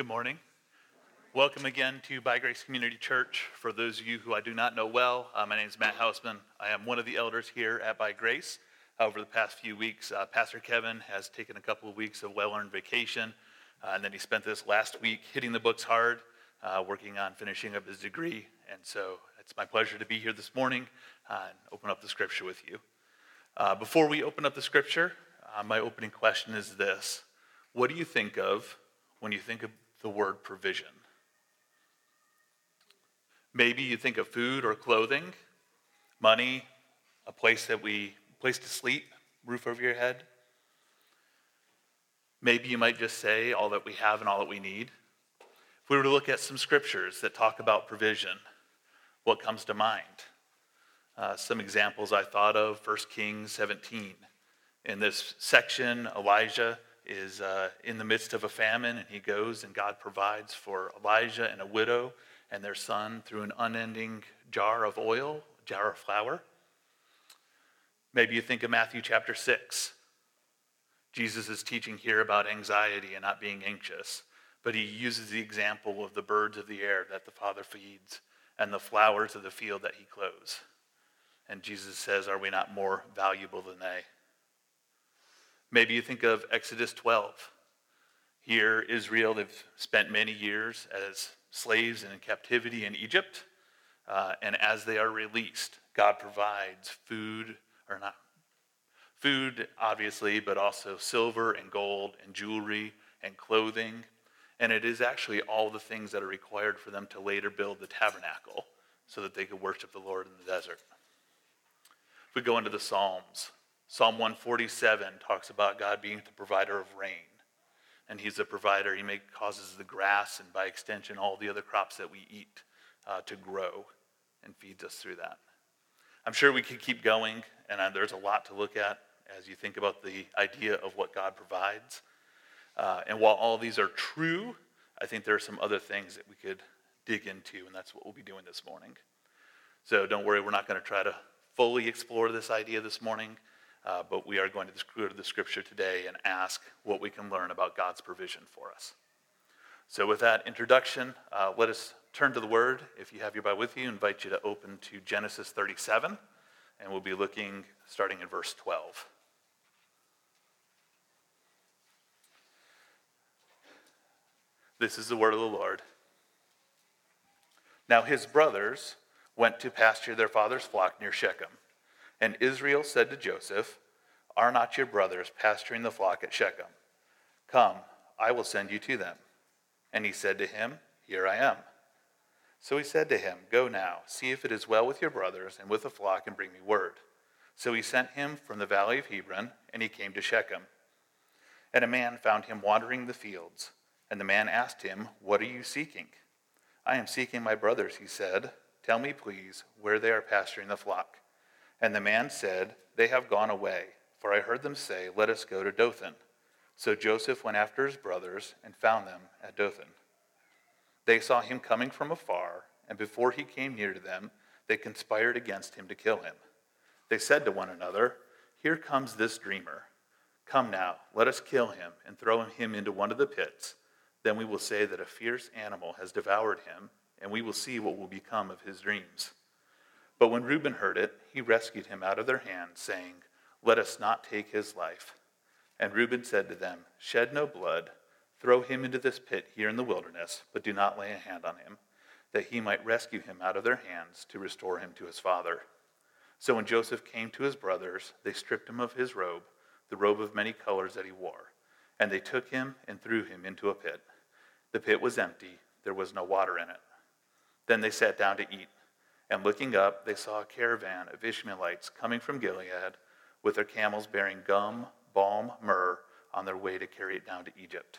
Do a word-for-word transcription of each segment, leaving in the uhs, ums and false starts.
Good morning. Welcome again to By Grace Community Church. For those of you who I do not know well, uh, my name is Matt Hausman. I am one of the elders here at By Grace. Uh, over the past few weeks, uh, Pastor Kevin has taken a couple of weeks of well-earned vacation, uh, and then he spent this last week hitting the books hard, uh, working on finishing up his degree. And so it's my pleasure to be here this morning uh, and open up the scripture with you. Uh, before we open up the scripture, uh, my opening question is this. What do you think of when you think of the word provision? Maybe you think of food or clothing, money, a place that we, place to sleep, roof over your head. Maybe you might just say all that we have and all that we need. If we were to look at some scriptures that talk about provision, what comes to mind? Uh, some examples I thought of, First Kings seventeen. In this section, Elijah is uh, in the midst of a famine, and he goes and God provides for Elijah and a widow and their son through an unending jar of oil, a jar of flour. Maybe you think of Matthew chapter six. Jesus is teaching here about anxiety and not being anxious, but he uses the example of the birds of the air that the Father feeds and the flowers of the field that he clothes. And Jesus says, are we not more valuable than they? Maybe you think of Exodus twelve. Here, Israel, they've spent many years as slaves and in captivity in Egypt. Uh, and as they are released, God provides food, or not food, obviously, but also silver and gold and jewelry and clothing. And it is actually all the things that are required for them to later build the tabernacle so that they could worship the Lord in the desert. If we go into the Psalms, Psalm one forty-seven talks about God being the provider of rain. And he's a provider. He make, causes the grass and by extension all the other crops that we eat uh, to grow and feeds us through that. I'm sure we could keep going, and uh, there's a lot to look at as you think about the idea of what God provides. Uh, and while all these are true, I think there are some other things that we could dig into, and that's what we'll be doing this morning. So don't worry, we're not going to try to fully explore this idea this morning. Uh, but we are going to go to the scripture today and ask what we can learn about God's provision for us. So with that introduction, uh, let us turn to the Word. If you have your Bible with you, I invite you to open to Genesis thirty-seven, and we'll be looking starting in verse twelve. This is the word of the Lord. Now his brothers went to pasture their father's flock near Shechem. And Israel said to Joseph, are not your brothers pasturing the flock at Shechem? Come, I will send you to them. And he said to him, here I am. So he said to him, go now, see if it is well with your brothers and with the flock, and bring me word. So he sent him from the valley of Hebron, and he came to Shechem. And a man found him wandering the fields. And the man asked him, what are you seeking? I am seeking my brothers, he said. Tell me, please, where they are pasturing the flock. And the man said, they have gone away, for I heard them say, let us go to Dothan. So Joseph went after his brothers and found them at Dothan. They saw him coming from afar, and before he came near to them, they conspired against him to kill him. They said to one another, here comes this dreamer. Come now, let us kill him and throw him into one of the pits. Then we will say that a fierce animal has devoured him, and we will see what will become of his dreams. But when Reuben heard it, he rescued him out of their hands, saying, let us not take his life. And Reuben said to them, shed no blood, throw him into this pit here in the wilderness, but do not lay a hand on him, that he might rescue him out of their hands to restore him to his father. So when Joseph came to his brothers, they stripped him of his robe, the robe of many colors that he wore, and they took him and threw him into a pit. The pit was empty, there was no water in it. Then they sat down to eat. And looking up, they saw a caravan of Ishmaelites coming from Gilead with their camels bearing gum, balm, myrrh on their way to carry it down to Egypt.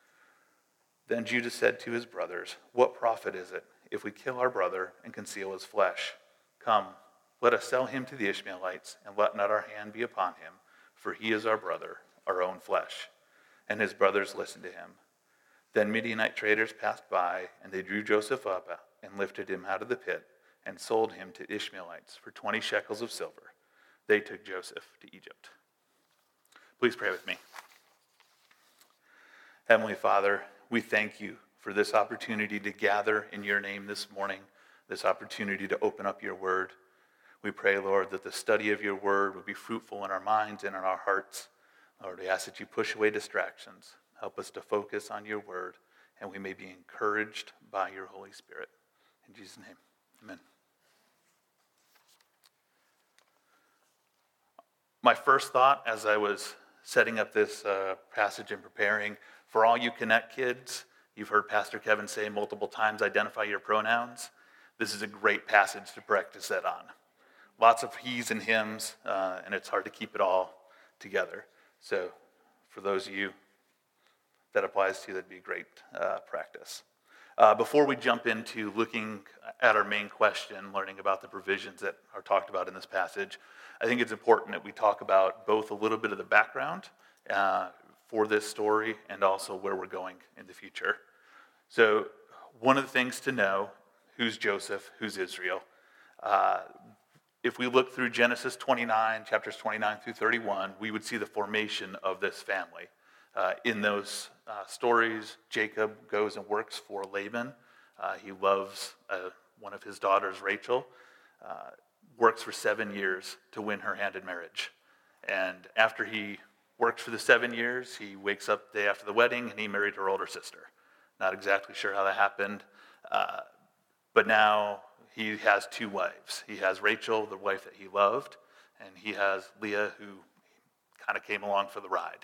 Then Judah said to his brothers, what profit is it if we kill our brother and conceal his flesh? Come, let us sell him to the Ishmaelites, and let not our hand be upon him, for he is our brother, our own flesh. And his brothers listened to him. Then Midianite traders passed by, and they drew Joseph up and lifted him out of the pit, and sold him to Ishmaelites for twenty shekels of silver. They took Joseph to Egypt. Please pray with me. Heavenly Father, we thank you for this opportunity to gather in your name this morning, this opportunity to open up your word. We pray, Lord, that the study of your word would be fruitful in our minds and in our hearts. Lord, we ask that you push away distractions. Help us to focus on your word, and we may be encouraged by your Holy Spirit. In Jesus' name, amen. My first thought as I was setting up this uh, passage and preparing, for all you Connect kids, you've heard Pastor Kevin say multiple times, identify your pronouns. This is a great passage to practice that on. Lots of he's and hims, uh, and it's hard to keep it all together. So for those of you that applies to, that'd be a great uh, practice. Uh, before we jump into looking at our main question, learning about the provisions that are talked about in this passage, I think it's important that we talk about both a little bit of the background uh, for this story and also where we're going in the future. So one of the things to know, who's Joseph, who's Israel. Uh, If we look through Genesis twenty-nine, chapters twenty-nine through thirty-one, we would see the formation of this family. Uh, in those uh, stories, Jacob goes and works for Laban. Uh, he loves uh, one of his daughters, Rachel, uh, works for seven years to win her hand in marriage. And after he works for the seven years, he wakes up the day after the wedding and he married her older sister. Not exactly sure how that happened, uh, but now he has two wives. He has Rachel, the wife that he loved, and he has Leah, who kind of came along for the ride.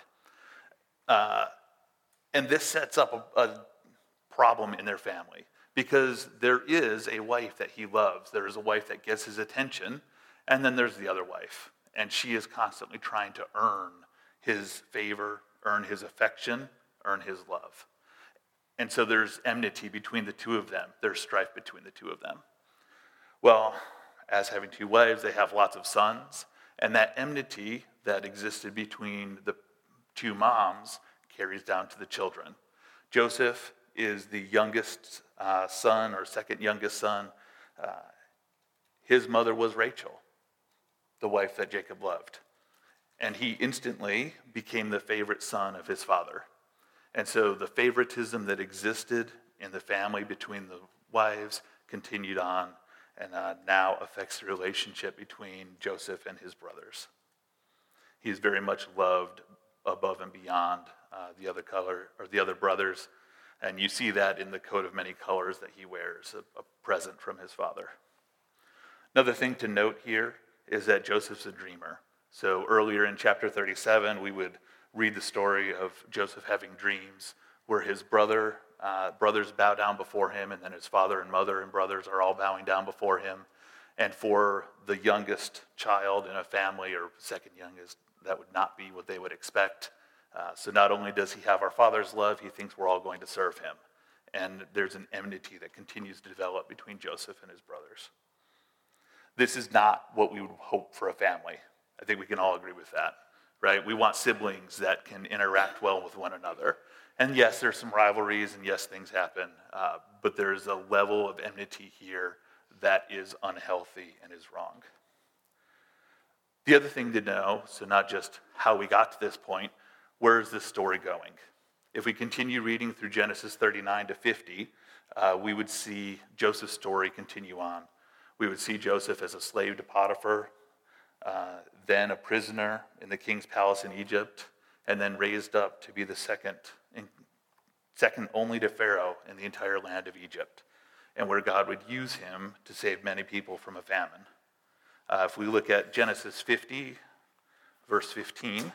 Uh, and this sets up a, a problem in their family because there is a wife that he loves. There is a wife that gets his attention, and then there's the other wife. And she is constantly trying to earn his favor, earn his affection, earn his love. And so there's enmity between the two of them. There's strife between the two of them. Well, as having two wives, they have lots of sons, and that enmity that existed between the two moms carries down to the children. Joseph is the youngest uh, son, or second youngest son. Uh, his mother was Rachel, the wife that Jacob loved, and he instantly became the favorite son of his father. And so the favoritism that existed in the family between the wives continued on, and uh, now affects the relationship between Joseph and his brothers. He is very much loved above and beyond uh, the other color or the other brothers, and you see that in the coat of many colors that he wears, a, a present from his father. Another thing to note here is that Joseph's a dreamer. So earlier in chapter thirty-seven, we would read the story of Joseph having dreams where his brother Uh, brothers bow down before him, and then his father and mother and brothers are all bowing down before him. And for the youngest child in a family, or second youngest, that would not be what they would expect. Uh, so not only does he have our father's love, he thinks we're all going to serve him. And there's an enmity that continues to develop between Joseph and his brothers. This is not what we would hope for a family. I think we can all agree with that, right? We want siblings that can interact well with one another. And yes, there's some rivalries, and yes, things happen, uh, but there's a level of enmity here that is unhealthy and is wrong. The other thing to know, so not just how we got to this point, where is this story going? If we continue reading through Genesis thirty-nine to fifty, uh, we would see Joseph's story continue on. We would see Joseph as a slave to Potiphar, uh, then a prisoner in the king's palace in Egypt, and then raised up to be the second, second only to Pharaoh in the entire land of Egypt, and where God would use him to save many people from a famine. Uh, if we look at Genesis fifty, verse fifteen,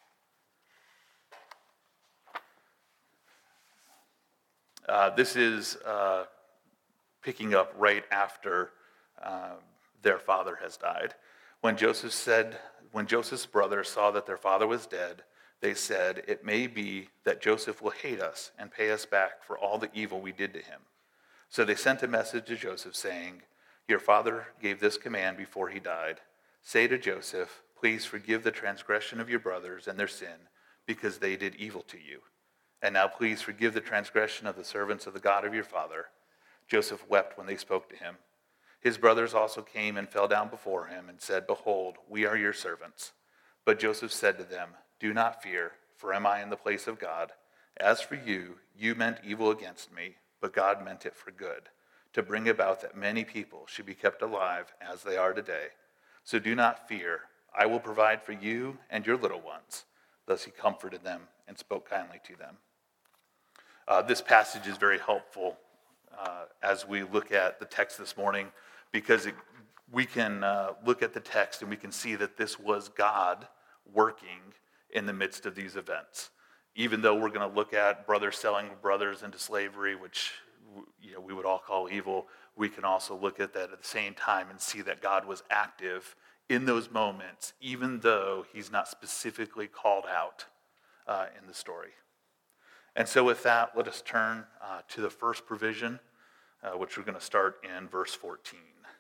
uh, this is uh, picking up right after uh, their father has died. When Joseph said, when Joseph's brothers saw that their father was dead, they said, "It may be that Joseph will hate us and pay us back for all the evil we did to him." So they sent a message to Joseph saying, "Your father gave this command before he died. Say to Joseph, please forgive the transgression of your brothers and their sin, because they did evil to you. And now please forgive the transgression of the servants of the God of your father." Joseph wept when they spoke to him. His brothers also came and fell down before him and said, "Behold, we are your servants." But Joseph said to them, "Do not fear, for am I in the place of God? As for you, you meant evil against me, but God meant it for good, to bring about that many people should be kept alive as they are today. So do not fear. I will provide for you and your little ones." Thus he comforted them and spoke kindly to them. Uh, this passage is very helpful uh, as we look at the text this morning, because it, we can uh, look at the text and we can see that this was God working in the midst of these events. Even though we're going to look at brothers selling brothers into slavery, which you know we would all call evil, we can also look at that at the same time and see that God was active in those moments, even though he's not specifically called out uh, in the story. And so with that, let us turn uh, to the first provision, uh, which we're going to start in verse fourteen.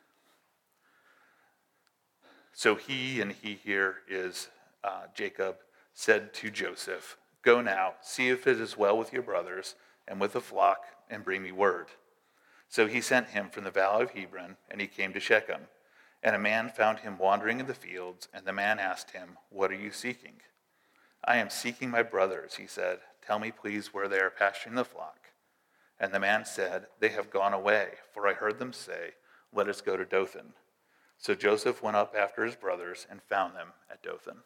So he, and he here is uh, Jacob, said to Joseph, "Go now, see if it is well with your brothers and with the flock, and bring me word." So he sent him from the valley of Hebron, and he came to Shechem. And a man found him wandering in the fields, and the man asked him, "What are you seeking?" "I am seeking my brothers," he said. "Tell me, please, where they are pasturing the flock." And the man said, "They have gone away, for I heard them say, 'Let us go to Dothan.'" So Joseph went up after his brothers and found them at Dothan.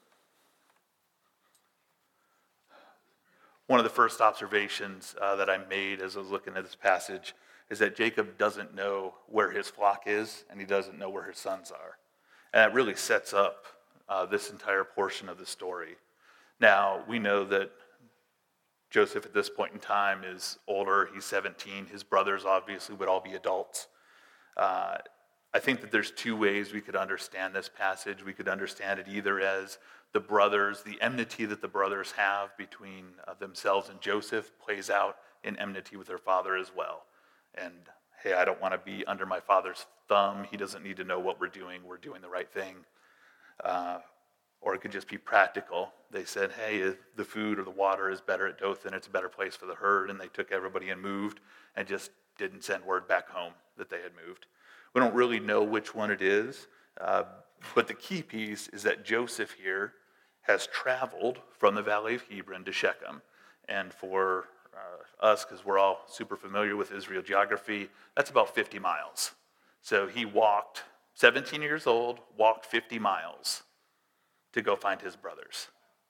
One of the first observations uh, that I made as I was looking at this passage is that Jacob doesn't know where his flock is, and he doesn't know where his sons are. And that really sets up uh, this entire portion of the story. Now, we know that Joseph at this point in time is older. He's seventeen. His brothers obviously would all be adults. Uh, I think that there's two ways we could understand this passage. We could understand it either as the brothers, the enmity that the brothers have between uh, themselves and Joseph plays out in enmity with their father as well. And, hey, I don't want to be under my father's thumb. He doesn't need to know what we're doing. We're doing the right thing. Uh, or it could just be practical. They said, hey, the food or the water is better at Dothan. It's a better place for the herd. And they took everybody and moved and just didn't send word back home that they had moved. We don't really know which one it is. Uh, but the key piece is that Joseph here has traveled from the valley of Hebron to Shechem. And for uh, us, because we're all super familiar with Israel geography, that's about fifty miles. So he walked, seventeen years old, walked fifty miles to go find his brothers.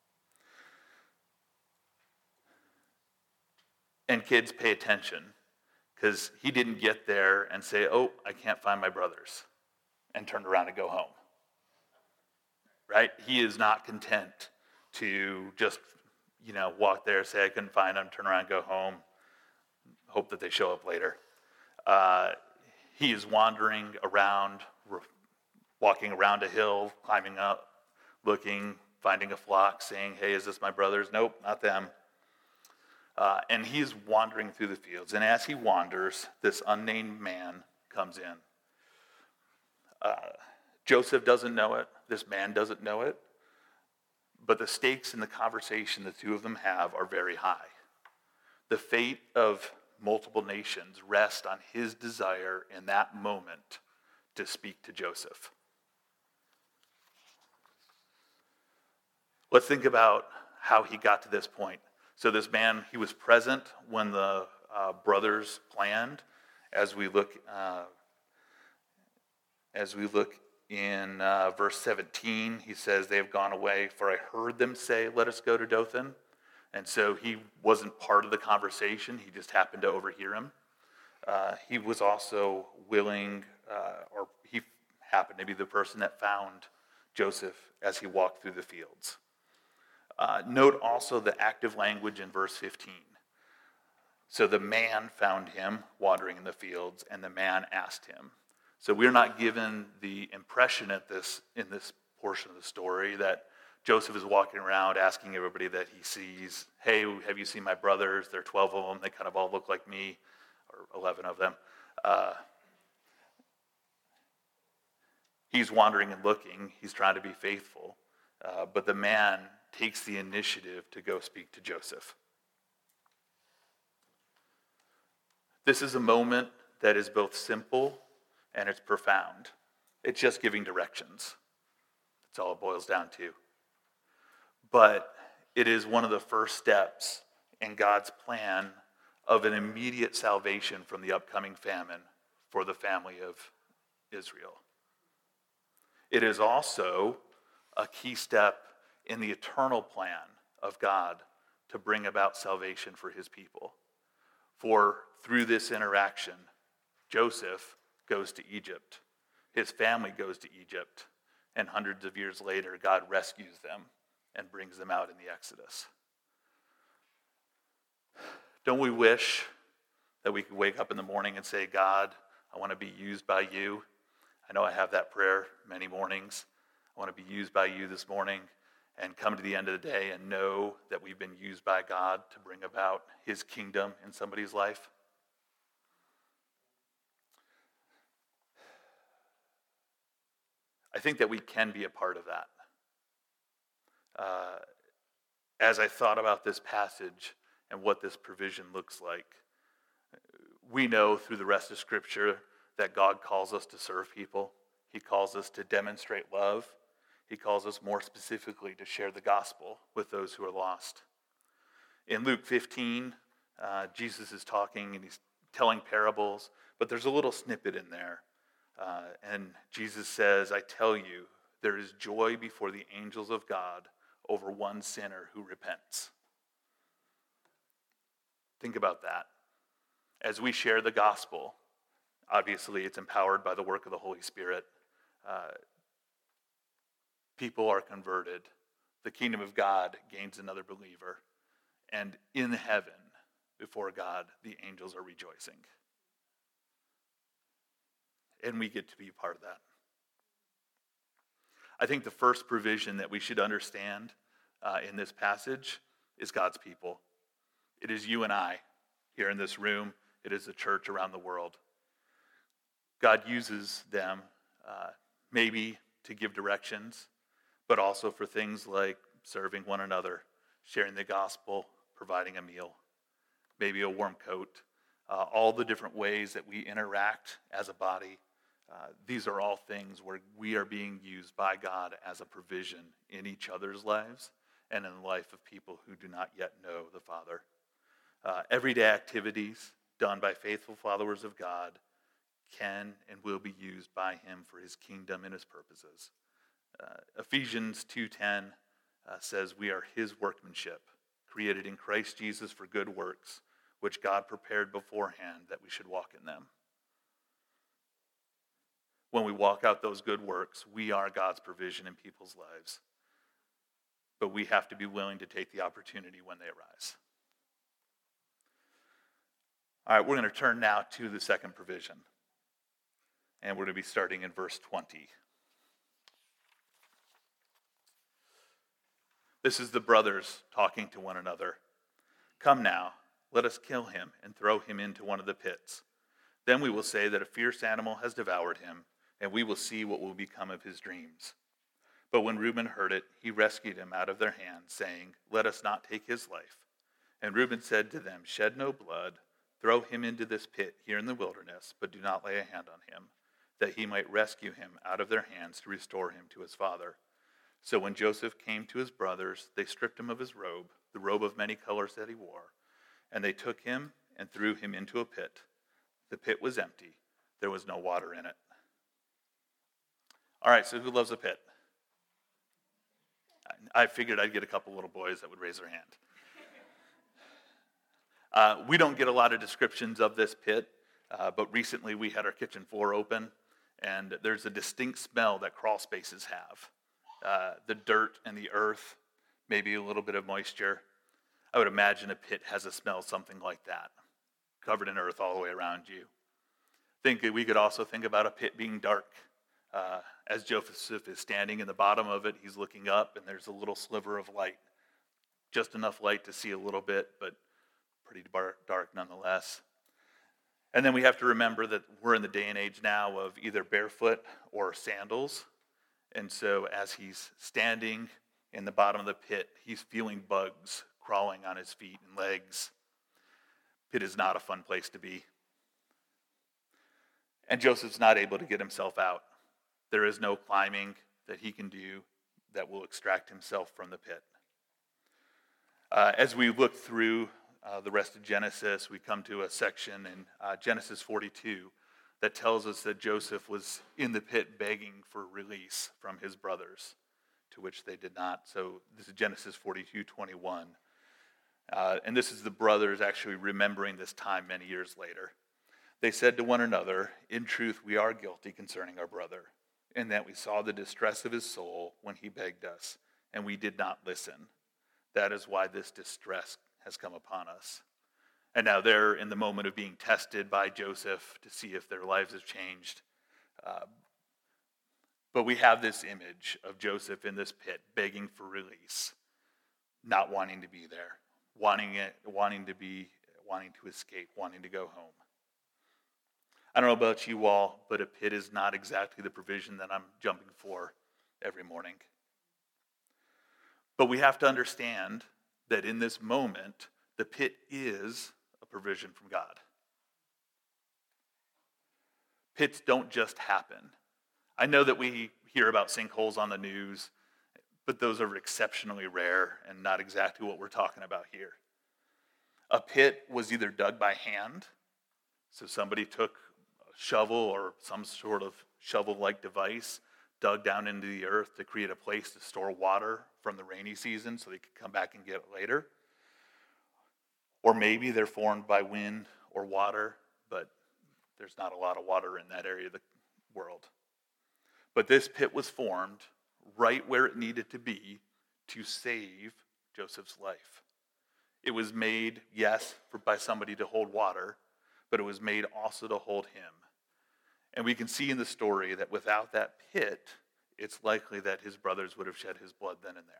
And kids, pay attention, because he didn't get there and say, "Oh, I can't find my brothers," and turn around and go home. Right? He is not content to just, you know, walk there, say, "I couldn't find them," turn around, go home, hope that they show up later. Uh, he is wandering around, walking around a hill, climbing up, looking, finding a flock, saying, "Hey, is this my brothers?" Nope, not them. Uh, and he's wandering through the fields. And as he wanders, this unnamed man comes in. Uh, Joseph doesn't know it. This man doesn't know it. But the stakes in the conversation the two of them have are very high. The fate of multiple nations rest on his desire in that moment to speak to Joseph. Let's think about how he got to this point. So this man, he was present when the uh, brothers planned. As we look, uh, as we look in uh, verse seventeen, he says, "They have gone away, for I heard them say, 'Let us go to Dothan.'" And so he wasn't part of the conversation. He just happened to overhear him. Uh, he was also willing, uh, or he happened to be the person that found Joseph as he walked through the fields. Uh, note also the active language in verse fifteen. So the man found him wandering in the fields, and the man asked him. So we're not given the impression at this in this portion of the story that Joseph is walking around asking everybody that he sees, "Hey, have you seen my brothers? There are twelve of them. They kind of all look like me," or eleven of them. Uh, he's wandering and looking. He's trying to be faithful. Uh, but the man takes the initiative to go speak to Joseph. This is a moment that is both simple and it's profound. It's just giving directions. That's all it boils down to. But it is one of the first steps and God's plan of an immediate salvation from the upcoming famine for the family of Israel. It is also a key step in the eternal plan of God to bring about salvation for his people. For through this interaction, Joseph goes to Egypt. His family goes to Egypt. And hundreds of years later, God rescues them and brings them out in the Exodus. Don't we wish that we could wake up in the morning and say, God, I want to be used by you. I know I have that prayer many mornings. I want to be used by you this morning, and come to the end of the day and know that we've been used by God to bring about his kingdom in somebody's life. I think that we can be a part of that. Uh, as I thought about this passage and what this provision looks like, we know through the rest of Scripture that God calls us to serve people. He calls us to demonstrate love. He calls us more specifically to share the gospel with those who are lost. In Luke fifteen, uh, Jesus is talking and he's telling parables, but there's a little snippet in there. Uh, and Jesus says, I tell you, there is joy before the angels of God over one sinner who repents. Think about that. As we share the gospel, obviously it's empowered by the work of the Holy Spirit. Uh, people are converted. The kingdom of God gains another believer. And in heaven, before God, the angels are rejoicing. And we get to be a part of that. I think the first provision that we should understand uh, in this passage is God's people. It is you and I here in this room. It is the church around the world. God uses them uh, maybe to give directions, but also for things like serving one another, sharing the gospel, providing a meal, maybe a warm coat, uh, all the different ways that we interact as a body. Uh, these are all things where we are being used by God as a provision in each other's lives and in the life of people who do not yet know the Father. Uh, everyday activities done by faithful followers of God can and will be used by him for his kingdom and his purposes. Uh, Ephesians two ten uh, says we are his workmanship, created in Christ Jesus for good works, which God prepared beforehand that we should walk in them. When we walk out those good works, we are God's provision in people's lives. But we have to be willing to take the opportunity when they arise. All right, we're going to turn now to the second provision. And we're going to be starting in verse twenty. This is the brothers talking to one another. Come now, let us kill him and throw him into one of the pits. Then we will say that a fierce animal has devoured him, and we will see what will become of his dreams. But when Reuben heard it, he rescued him out of their hands, saying, Let us not take his life. And Reuben said to them, Shed no blood, throw him into this pit here in the wilderness, but do not lay a hand on him, that he might rescue him out of their hands to restore him to his father. So when Joseph came to his brothers, they stripped him of his robe, the robe of many colors that he wore, and they took him and threw him into a pit. The pit was empty. There was no water in it. All right, so who loves a pit? I figured I'd get a couple little boys that would raise their hand. Uh, we don't get a lot of descriptions of this pit, uh, but recently we had our kitchen floor open, and there's a distinct smell that crawl spaces have. Uh, the dirt and the earth, maybe a little bit of moisture. I would imagine a pit has a smell something like that, covered in earth all the way around you. Think we could also think about a pit being dark. Uh, as Joseph is standing in the bottom of it, he's looking up, and there's a little sliver of light. Just enough light to see a little bit, but pretty dark nonetheless. And then we have to remember that we're in the day and age now of either barefoot or sandals. And so as he's standing in the bottom of the pit, he's feeling bugs crawling on his feet and legs. Pit is not a fun place to be. And Joseph's not able to get himself out. There is no climbing that he can do that will extract himself from the pit. Uh, as we look through uh, the rest of Genesis, we come to a section in uh, Genesis forty-two that tells us that Joseph was in the pit begging for release from his brothers, to which they did not. So this is Genesis forty-two twenty-one. Uh, and this is the brothers actually remembering this time many years later. They said to one another, "In truth, we are guilty concerning our brother, in that we saw the distress of his soul when he begged us, and we did not listen. That is why this distress has come upon us." And now they're in the moment of being tested by Joseph to see if their lives have changed. Uh, but we have this image of Joseph in this pit begging for release, not wanting to be there, wanting it, wanting to be, wanting to escape, wanting to go home. I don't know about you all, but a pit is not exactly the provision that I'm jumping for every morning. But we have to understand that in this moment, the pit is a provision from God. Pits don't just happen. I know that we hear about sinkholes on the news, but those are exceptionally rare and not exactly what we're talking about here. A pit was either dug by hand, so somebody took a shovel or some sort of shovel-like device, dug down into the earth to create a place to store water from the rainy season so they could come back and get it later. Or maybe they're formed by wind or water, but there's not a lot of water in that area of the world. But this pit was formed right where it needed to be to save Joseph's life. It was made, yes, for, by somebody to hold water, but it was made also to hold him. And we can see in the story that without that pit, it's likely that his brothers would have shed his blood then and there.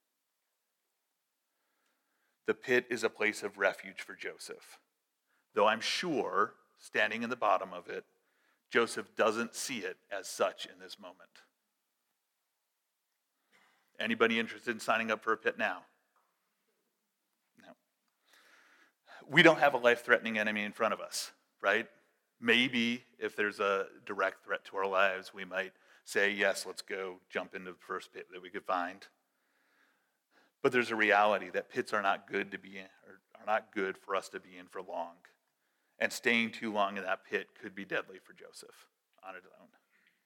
The pit is a place of refuge for Joseph, though I'm sure, standing in the bottom of it, Joseph doesn't see it as such in this moment. Anybody interested in signing up for a pit now? No. We don't have a life-threatening enemy in front of us, right? Maybe if there's a direct threat to our lives, we might say, yes, let's go jump into the first pit that we could find. But there's a reality that pits are not good to be in, or are not good for us to be in for long. And staying too long in that pit could be deadly for Joseph on its own.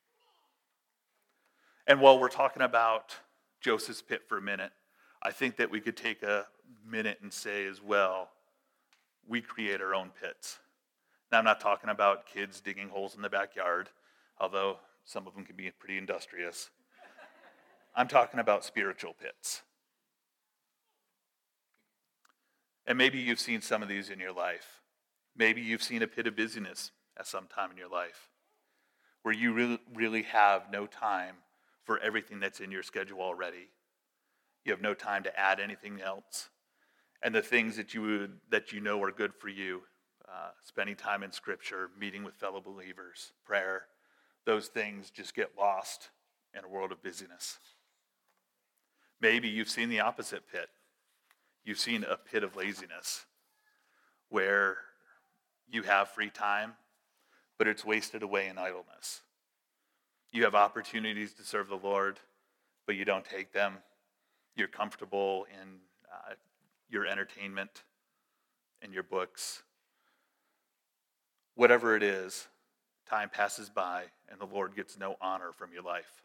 And while we're talking about Joseph's pit for a minute, I think that we could take a minute and say as well, we create our own pits. Now, I'm not talking about kids digging holes in the backyard, although some of them can be pretty industrious. I'm talking about spiritual pits. And maybe you've seen some of these in your life. Maybe you've seen a pit of busyness at some time in your life where you really, really have no time for everything that's in your schedule already. You have no time to add anything else. And the things that you would, that you know are good for you, uh, spending time in Scripture, meeting with fellow believers, prayer, those things just get lost in a world of busyness. Maybe you've seen the opposite pit. You've seen a pit of laziness where you have free time, but it's wasted away in idleness. You have opportunities to serve the Lord, but you don't take them. You're comfortable in uh, your entertainment and your books. Whatever it is, time passes by and the Lord gets no honor from your life.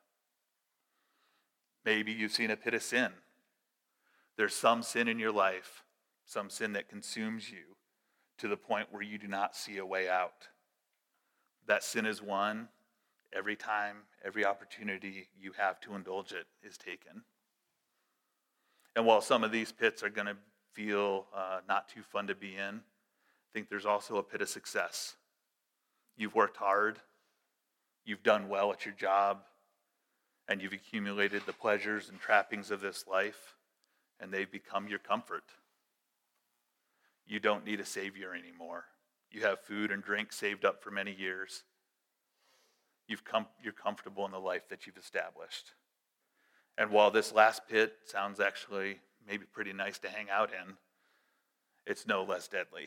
Maybe you've seen a pit of sin. There's some sin in your life, some sin that consumes you to the point where you do not see a way out. That sin is one. Every time, every opportunity you have to indulge it is taken. And while some of these pits are going to feel uh, not too fun to be in, I think there's also a pit of success. You've worked hard, you've done well at your job, and you've accumulated the pleasures and trappings of this life, and they've become your comfort. You don't need a savior anymore. You have food and drink saved up for many years. You've come, you're comfortable in the life that you've established. And while this last pit sounds actually maybe pretty nice to hang out in, it's no less deadly.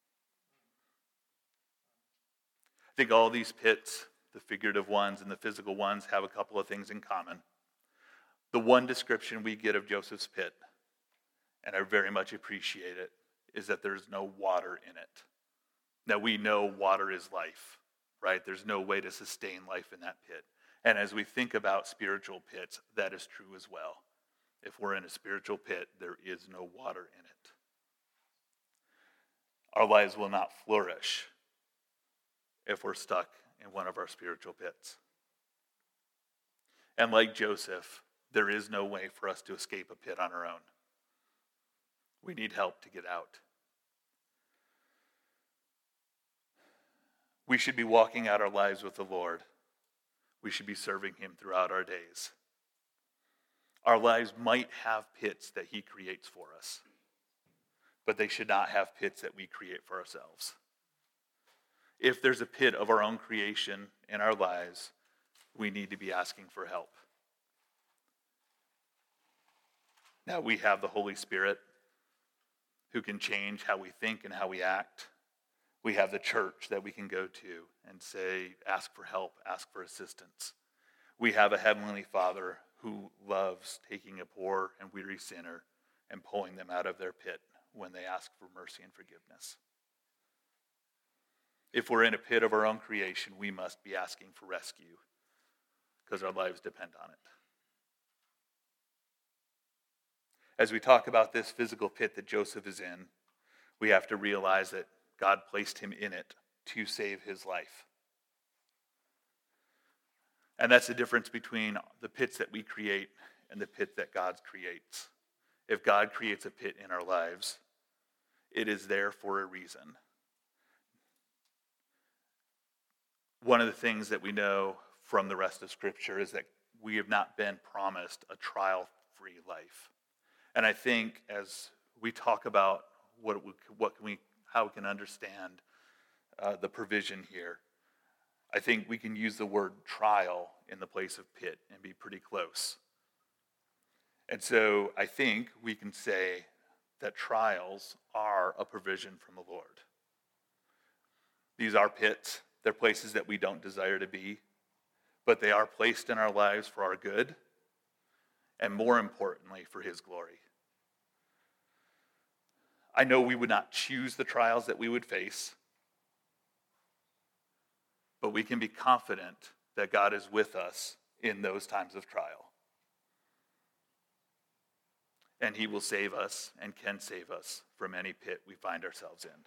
I think all these pits, the figurative ones and the physical ones, have a couple of things in common. The one description we get of Joseph's pit, and I very much appreciate it, is that there's no water in it. Now we know water is life, right? There's no way to sustain life in that pit. And as we think about spiritual pits, that is true as well. If we're in a spiritual pit, there is no water in it. Our lives will not flourish if we're stuck in one of our spiritual pits. And like Joseph, there is no way for us to escape a pit on our own. We need help to get out. We should be walking out our lives with the Lord. We should be serving him throughout our days. Our lives might have pits that he creates for us, but they should not have pits that we create for ourselves. If there's a pit of our own creation in our lives, we need to be asking for help. Now we have the Holy Spirit who can change how we think and how we act. We have the church that we can go to and say, ask for help, ask for assistance. We have a Heavenly Father who loves taking a poor and weary sinner and pulling them out of their pit when they ask for mercy and forgiveness. If we're in a pit of our own creation, we must be asking for rescue because our lives depend on it. As we talk about this physical pit that Joseph is in, we have to realize that God placed him in it to save his life. And that's the difference between the pits that we create and the pit that God creates. If God creates a pit in our lives, it is there for a reason. One of the things that we know from the rest of Scripture is that we have not been promised a trial-free life. And I think as we talk about what we, what can we, how we can understand uh, the provision here, I think we can use the word trial in the place of pit and be pretty close. And so I think we can say that trials are a provision from the Lord. These are pits. They're places that we don't desire to be, but they are placed in our lives for our good, and more importantly, for his glory. I know we would not choose the trials that we would face, but we can be confident that God is with us in those times of trial. And he will save us and can save us from any pit we find ourselves in.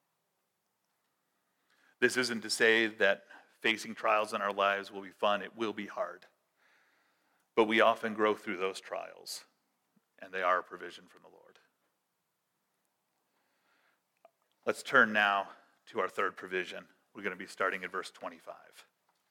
This isn't to say that facing trials in our lives will be fun. It will be hard. But we often grow through those trials, and they are a provision from the Lord. Let's turn now to our third provision. We're going to be starting at verse twenty-five.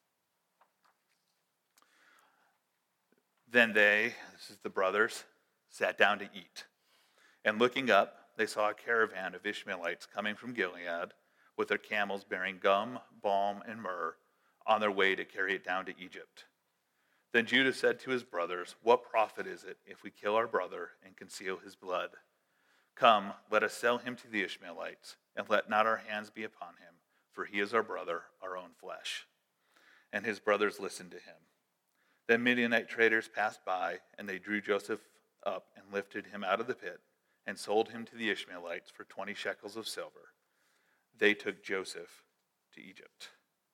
Then they, this is the brothers, sat down to eat. And looking up, they saw a caravan of Ishmaelites coming from Gilead with their camels bearing gum, balm, and myrrh on their way to carry it down to Egypt. Then Judah said to his brothers, "What profit is it if we kill our brother and conceal his blood? Come, let us sell him to the Ishmaelites, and let not our hands be upon him, for he is our brother, our own flesh." And his brothers listened to him. Then Midianite traders passed by, and they drew Joseph up and lifted him out of the pit, and sold him to the Ishmaelites for twenty shekels of silver. They took Joseph to Egypt.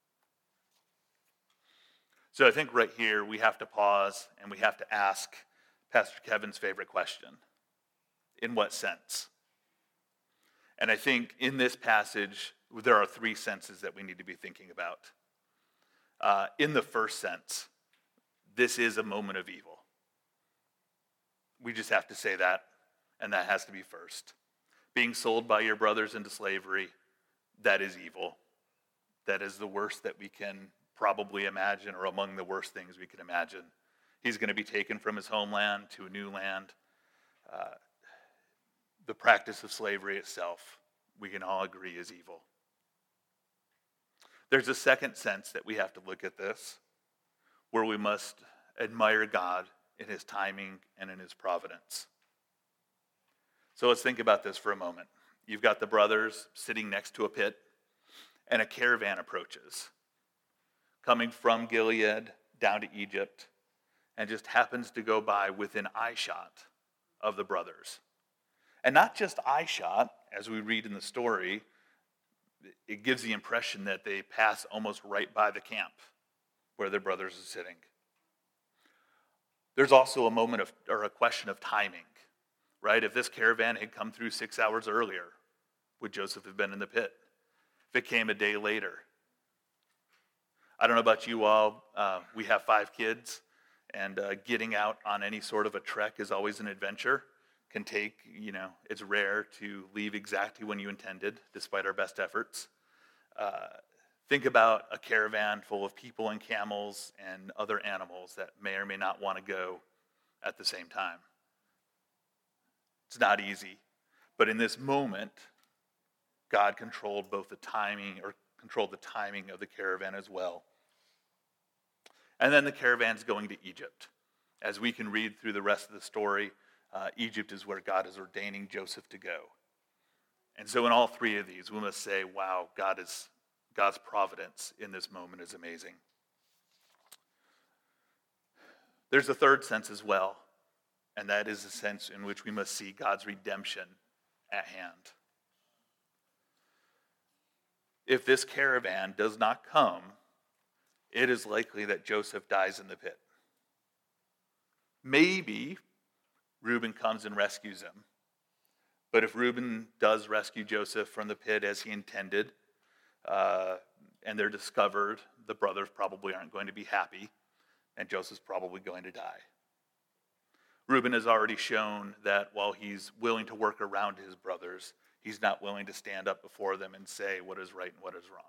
So I think right here we have to pause and we have to ask Pastor Kevin's favorite question. In what sense? And I think in this passage, there are three senses that we need to be thinking about. Uh, in the first sense, this is a moment of evil. We just have to say that, and that has to be first. Being sold by your brothers into slavery, that is evil. That is the worst that we can probably imagine, or among the worst things we can imagine. He's going to be taken from his homeland to a new land. Uh, the practice of slavery itself, we can all agree, is evil. There's a second sense that we have to look at this, where we must admire God in his timing and in his providence. So let's think about this for a moment. You've got the brothers sitting next to a pit, and a caravan approaches, coming from Gilead down to Egypt, and just happens to go by within eyeshot of the brothers. And not just eyeshot, as we read in the story, it gives the impression that they pass almost right by the camp where their brothers are sitting. There's also a moment of, or a question of timing, right? If this caravan had come through six hours earlier, would Joseph have been in the pit? If it came a day later? I don't know about you all. Uh, we have five kids, and uh, getting out on any sort of a trek is always an adventure. Can take, you know, it's rare to leave exactly when you intended, despite our best efforts. Uh, think about a caravan full of people and camels and other animals that may or may not want to go at the same time. It's not easy. But in this moment, God controlled both the timing, or controlled the timing of the caravan as well. And then the caravan's going to Egypt. As we can read through the rest of the story, uh, Egypt is where God is ordaining Joseph to go. And so in all three of these, we must say, wow, God is God's providence in this moment is amazing. There's a third sense as well, and that is the sense in which we must see God's redemption at hand. If this caravan does not come, it is likely that Joseph dies in the pit. Maybe Reuben comes and rescues him. But if Reuben does rescue Joseph from the pit as he intended, uh, and they're discovered, the brothers probably aren't going to be happy, and Joseph's probably going to die. Reuben has already shown that while he's willing to work around his brothers, he's not willing to stand up before them and say what is right and what is wrong.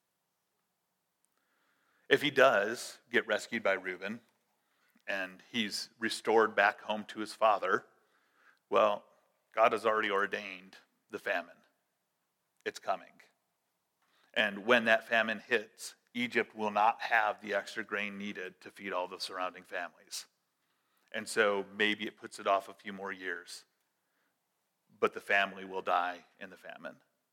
If he does get rescued by Reuben, and he's restored back home to his father, well, God has already ordained the famine. It's coming. And when that famine hits, Egypt will not have the extra grain needed to feed all the surrounding families. And so maybe it puts it off a few more years. But the family will die in the famine.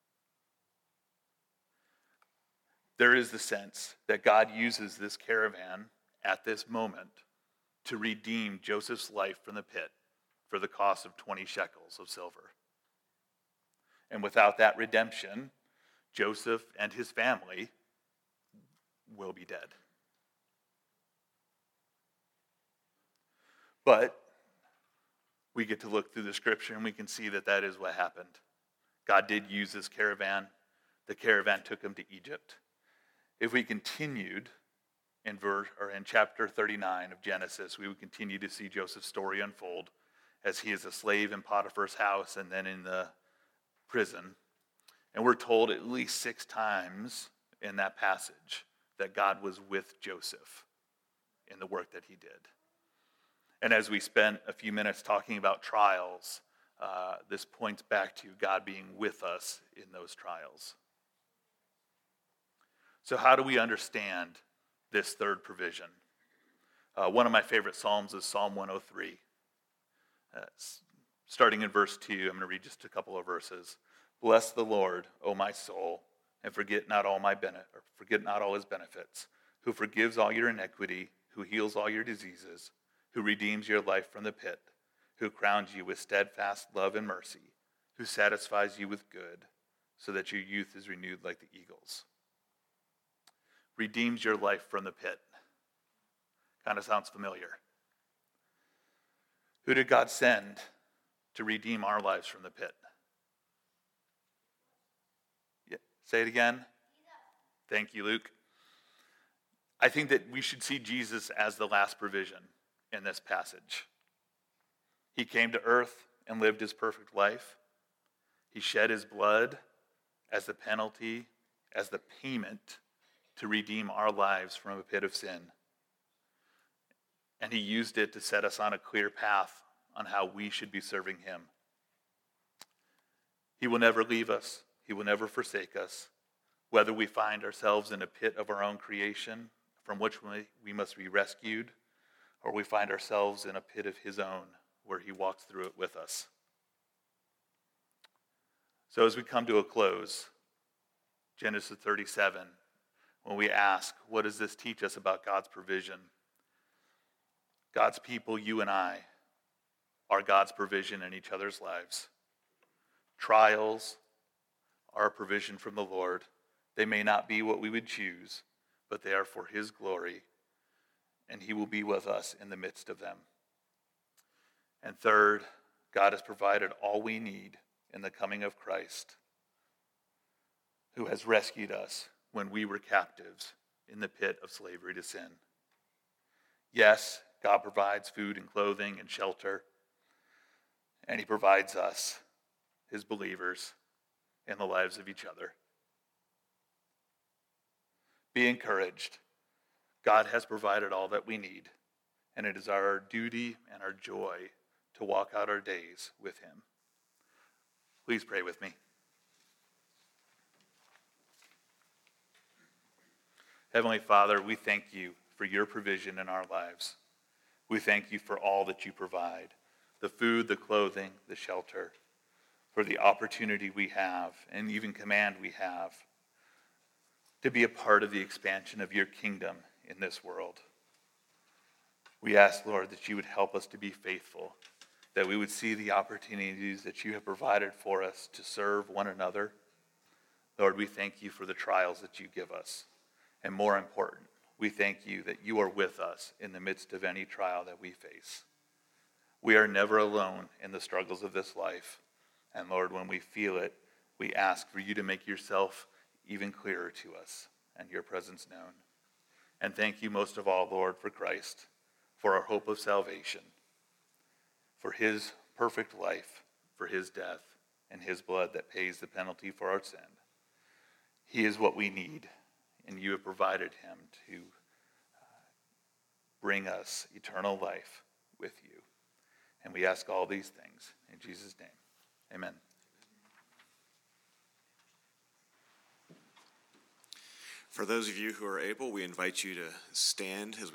There is the sense that God uses this caravan at this moment to redeem Joseph's life from the pit for the cost of twenty shekels of silver. And without that redemption, Joseph and his family will be dead. But we get to look through the scripture and we can see that that is what happened. God did use this caravan. The caravan took him to Egypt. If we continued in verse or in chapter thirty-nine of Genesis, we would continue to see Joseph's story unfold as he is a slave in Potiphar's house and then in the prison. And we're told at least six times in that passage that God was with Joseph in the work that he did. And as we spent a few minutes talking about trials, uh, this points back to God being with us in those trials. So how do we understand this third provision? Uh, one of my favorite Psalms is Psalm one oh three. Uh, starting in verse two, I'm going to read just a couple of verses. Bless the Lord, O my soul, and forget not all my bene- or forget not all his benefits, who forgives all your iniquity, who heals all your diseases, who redeems your life from the pit, who crowns you with steadfast love and mercy, who satisfies you with good, so that your youth is renewed like the eagles. Redeems your life from the pit. Kind of sounds familiar. Who did God send to redeem our lives from the pit? Yeah, say it again. Thank you, Luke. I think that we should see Jesus as the last provision in this passage. He came to earth and lived his perfect life. He shed his blood as the penalty, as the payment to redeem our lives from a pit of sin. And he used it to set us on a clear path on how we should be serving him. He will never leave us. He will never forsake us. Whether we find ourselves in a pit of our own creation from which we must be rescued, or we find ourselves in a pit of his own where he walks through it with us. So as we come to a close, Genesis thirty-seven, when we ask, what does this teach us about God's provision? God's people, you and I, are God's provision in each other's lives. Trials, are a provision from the Lord. They may not be what we would choose, but they are for his glory, and he will be with us in the midst of them. And third, God has provided all we need in the coming of Christ, who has rescued us when we were captives in the pit of slavery to sin. Yes, God provides food and clothing and shelter, and he provides us, his believers, in the lives of each other. Be encouraged. God has provided all that we need, and it is our duty and our joy to walk out our days with him. Please pray with me. Heavenly Father, we thank you for your provision in our lives. We thank you for all that you provide, the food, the clothing, the shelter, for the opportunity we have and even command we have to be a part of the expansion of your kingdom in this world. We ask, Lord, that you would help us to be faithful, that we would see the opportunities that you have provided for us to serve one another. Lord, we thank you for the trials that you give us. And more important, we thank you that you are with us in the midst of any trial that we face. We are never alone in the struggles of this life. And Lord, when we feel it, we ask for you to make yourself even clearer to us and your presence known. And thank you most of all, Lord, for Christ, for our hope of salvation, for his perfect life, for his death, and his blood that pays the penalty for our sin. He is what we need, and you have provided him to bring us eternal life with you. And we ask all these things in Jesus' name. Amen. For those of you who are able, we invite you to stand as we